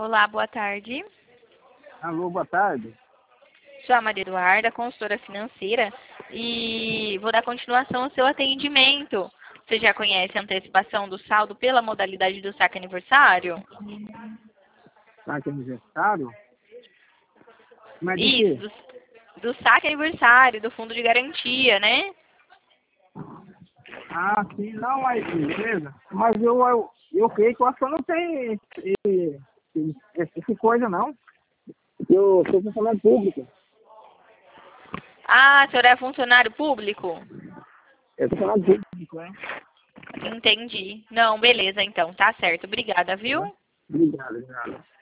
Olá, boa tarde. Alô, boa tarde. Sou a Maria Eduarda, consultora financeira, e vou dar continuação ao seu atendimento. Você já conhece a antecipação do saldo pela modalidade do saque aniversário? Saque aniversário? Mas de Isso, quê? do saque aniversário, do fundo de garantia, né? Ah, sim, não, mas beleza. Mas eu creio que eu acho que eu não tenho essa coisa, não. Eu sou funcionário público. Ah, a senhora é funcionário público? Eu sou funcionário público, né? Entendi. Não, beleza, então, tá certo. Obrigada, viu? Obrigado, obrigado.